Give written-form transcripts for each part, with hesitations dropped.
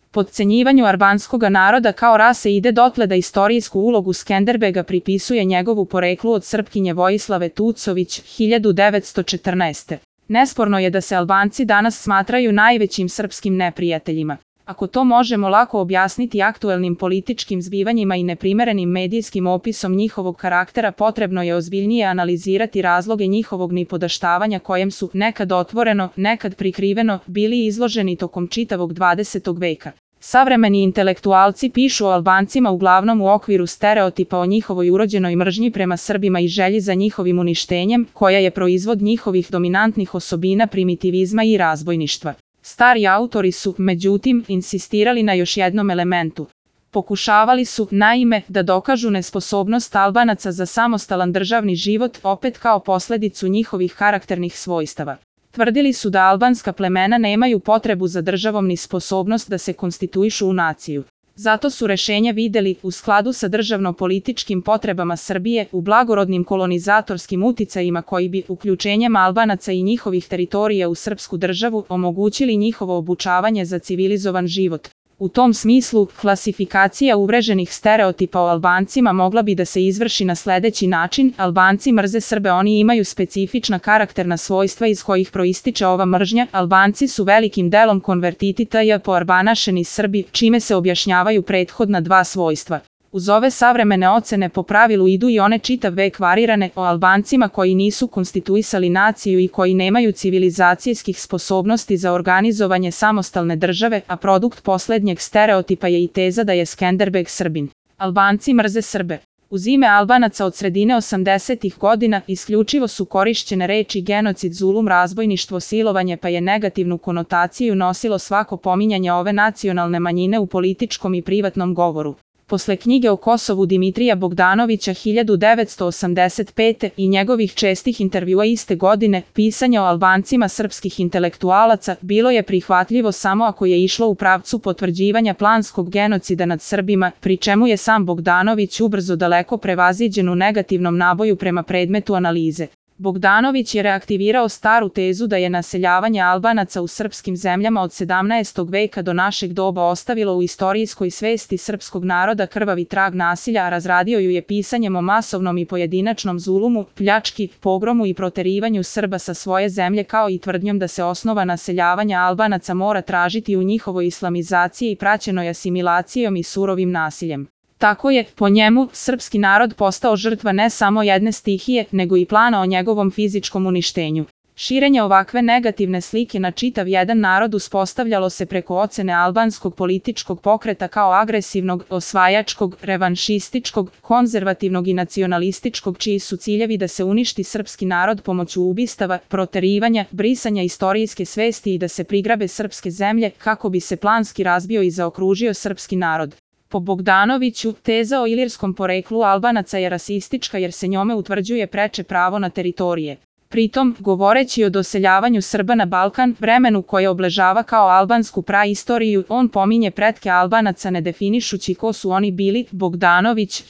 Potcenjivanju albanskog naroda kao rase ide dotle da istorijsku ulogu Skenderbega pripisuje njegovu poreklu od Srpkinje Vojislave Tucović 1914. Nesporno je da se Albanci danas smatraju najvećim srpskim neprijateljima. Ako to možemo lako objasniti aktuelnim političkim zbivanjima i neprimerenim medijskim opisom njihovog karaktera, potrebno je ozbiljnije analizirati razloge njihovog nipodaštavanja kojem su, nekad otvoreno, nekad prikriveno, bili izloženi tokom čitavog 20. veka. Savremeni intelektualci pišu o Albancima uglavnom u okviru stereotipa o njihovoj urođenoj mržnji prema Srbima i želji za njihovim uništenjem, koja je proizvod njihovih dominantnih osobina primitivizma i razbojništva. Stari autori su, međutim, insistirali na još jednom elementu. Pokušavali su, naime, da dokažu nesposobnost Albanaca za samostalan državni život, opet kao posledicu njihovih karakternih svojstava. Tvrdili su da albanska plemena nemaju potrebu za državom ni sposobnost da se konstituišu u naciju. Zato su rešenja videli, u skladu sa državno-političkim potrebama Srbije, u blagorodnim kolonizatorskim uticajima koji bi, uključenjem Albanaca i njihovih teritorija u srpsku državu, omogućili njihovo obučavanje za civilizovan život. U tom smislu, klasifikacija uvreženih stereotipa o Albancima mogla bi da se izvrši na sledeći način: Albanci mrze Srbe, oni imaju specifična karakterna svojstva iz kojih proističe ova mržnja, Albanci su velikim delom konvertiti poarbanašeni Srbi, čime se objašnjavaju prethodna dva svojstva. Uz ove savremene ocene po pravilu idu i one čitav vek varirane o Albancima koji nisu konstituisali naciju i koji nemaju civilizacijskih sposobnosti za organizovanje samostalne države, a produkt poslednjeg stereotipa je i teza da je Skenderbeg Srbin. Albanci mrze Srbe. Uz ime Albanaca od sredine 80. godina isključivo su korišćene reči genocid, zulum, razbojništvo, silovanje, pa je negativnu konotaciju nosilo svako pominjanje ove nacionalne manjine u političkom i privatnom govoru. Posle knjige o Kosovu Dimitrija Bogdanovića 1985. i njegovih čestih intervjua iste godine, pisanje o Albancima srpskih intelektualaca bilo je prihvatljivo samo ako je išlo u pravcu potvrđivanja planskog genocida nad Srbima, pri čemu je sam Bogdanović ubrzo daleko prevaziđen u negativnom naboju prema predmetu analize. Bogdanović je reaktivirao staru tezu da je naseljavanje Albanaca u srpskim zemljama od 17. veka do našeg doba ostavilo u istorijskoj svesti srpskog naroda krvavi trag nasilja, a razradio ju je pisanjem o masovnom i pojedinačnom zulumu, pljački, pogromu i proterivanju Srba sa svoje zemlje, kao i tvrdnjom da se osnova naseljavanja Albanaca mora tražiti u njihovoj islamizaciji i praćenoj asimilacijom i surovim nasiljem. Tako je, po njemu, srpski narod postao žrtva ne samo jedne stihije, nego i plana o njegovom fizičkom uništenju. Širenje ovakve negativne slike na čitav jedan narod uspostavljalo se preko ocene albanskog političkog pokreta kao agresivnog, osvajačkog, revanšističkog, konzervativnog i nacionalističkog, čiji su ciljevi da se uništi srpski narod pomoću ubistava, proterivanja, brisanja istorijske svesti i da se prigrabe srpske zemlje, kako bi se planski razbio i zaokružio srpski narod. Po Bogdanoviću, teza o ilirskom poreklu Albanaca je rasistička jer se njome utvrđuje preče pravo na teritorije. Pritom, govoreći o doseljavanju Srba na Balkan, vremenu koje obeležava kao albansku praistoriju, on pominje pretke Albanaca ne definišući ko su oni bili. Bogdanović,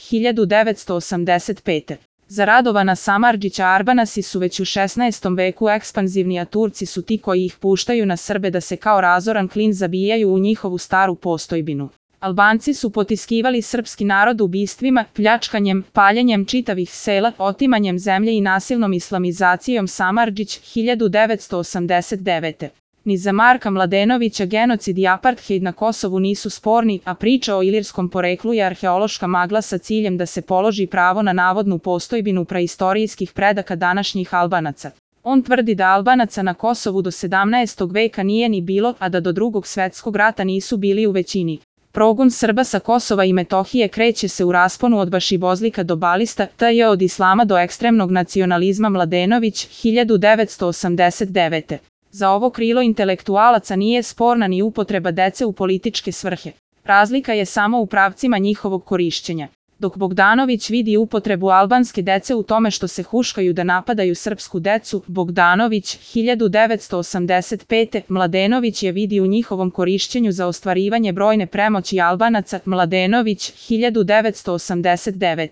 1985. Za Radovana Samardžića Arbanasi su već u 16. veku ekspanzivni, a Turci su ti koji ih puštaju na Srbe da se kao razoran klin zabijaju u njihovu staru postojbinu. Albanci su potiskivali srpski narod ubistvima, pljačkanjem, paljenjem čitavih sela, otimanjem zemlje i nasilnom islamizacijom. Samardžić, 1989. Ni za Marka Mladenovića genocid i apartheid na Kosovu nisu sporni, a priča o ilirskom poreklu je arheološka magla sa ciljem da se položi pravo na navodnu postojbinu praistorijskih predaka današnjih Albanaca. On tvrdi da Albanaca na Kosovu do 17. veka nije ni bilo, a da do Drugog svetskog rata nisu bili u većini. Progon Srba sa Kosova i Metohije kreće se u rasponu od bašibozlika do balista, t.j. od islama do ekstremnog nacionalizma. Mladenović, 1989. Za ovo krilo intelektualaca nije sporna ni upotreba dece u političke svrhe. Razlika je samo u pravcima njihovog korišćenja. Dok Bogdanović vidi upotrebu albanske dece u tome što se huškaju da napadaju srpsku decu, Bogdanović, 1985. Mladenović je vidi u njihovom korišćenju za ostvarivanje brojne premoći Albanaca. Mladenović, 1989.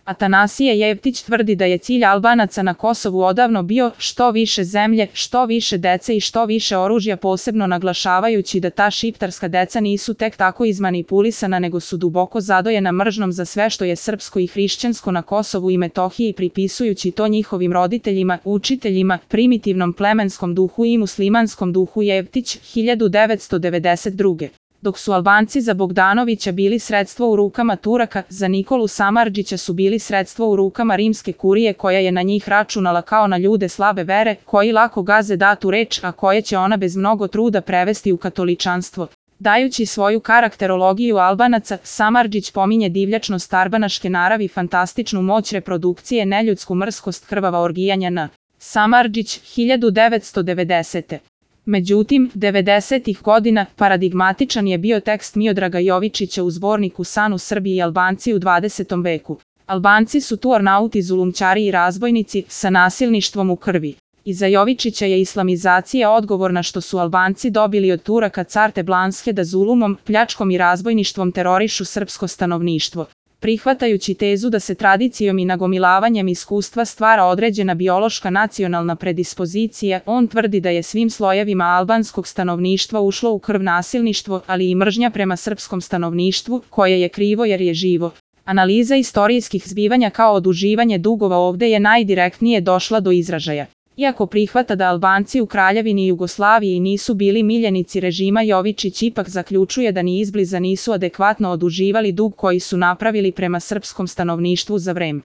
Atanasije Jevtić tvrdi da je cilj Albanaca na Kosovu odavno bio što više zemlje, što više dece i što više oružja, posebno naglašavajući da ta šiptarska deca nisu tek tako izmanipulisana nego su duboko zadojena mržnjom za sve što je srpsko i hrišćansko na Kosovu i Metohiji, pripisujući to njihovim roditeljima, učiteljima, primitivnom plemenskom duhu i muslimanskom duhu. Jevtić, 1992. Dok su Albanci za Bogdanovića bili sredstvo u rukama Turaka, za Nikolu Samardžića su bili sredstvo u rukama rimske kurije koja je na njih računala kao na ljude slabe vere, koji lako gaze datu reč, a koje će ona bez mnogo truda prevesti u katoličanstvo. Dajući svoju karakterologiju Albanaca, Samardžić pominje divljačnost arbanaške naravi, fantastičnu moć reprodukcije, neljudsku mrskost, krvava orgijanja n. Samardžić, 1990. Međutim, 90-ih godina paradigmatičan je bio tekst Miodraga Jovičića u zborniku San u Srbiji i Albanci u 20. veku. Albanci su tu ornauti, zulumčari i razbojnici sa nasilništvom u krvi. Iza Jovičića je islamizacija odgovorna što su Albanci dobili od Turaka carte Blanske da zulumom, pljačkom i razbojništvom terorišu srpsko stanovništvo. Prihvatajući tezu da se tradicijom i nagomilavanjem iskustva stvara određena biološka nacionalna predispozicija, on tvrdi da je svim slojevima albanskog stanovništva ušlo u krv nasilništvo, ali i mržnja prema srpskom stanovništvu, koje je krivo jer je živo. Analiza istorijskih zbivanja kao oduživanje dugova ovde je najdirektnije došla do izražaja. Iako prihvata da Albanci u Kraljevini Jugoslaviji nisu bili miljenici režima, Jovičić ipak zaključuje da ni izbliza nisu adekvatno oduživali dug koji su napravili prema srpskom stanovništvu za vreme